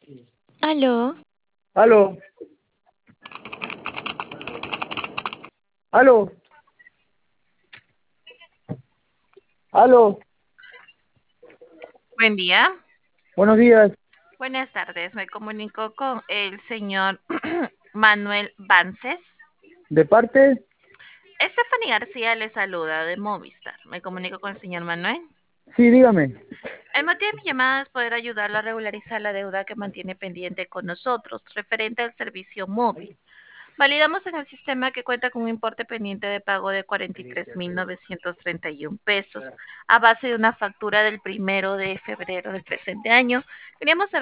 Aló, Aló, aló, aló, Buen día. buenos días. Buenas tardes. Me comunico con el señor Manuel Vances. ¿De parte? Stephanie García le saluda de Movistar. Me comunico con el señor Manuel. Sí, dígame. El motivo de mi llamada es poder ayudarlo a regularizar la deuda que mantiene pendiente con nosotros, referente al servicio móvil. Validamos en el sistema que cuenta con un importe pendiente de pago de 43.931 pesos a base de una factura del 1 de febrero del presente año. Queríamos saber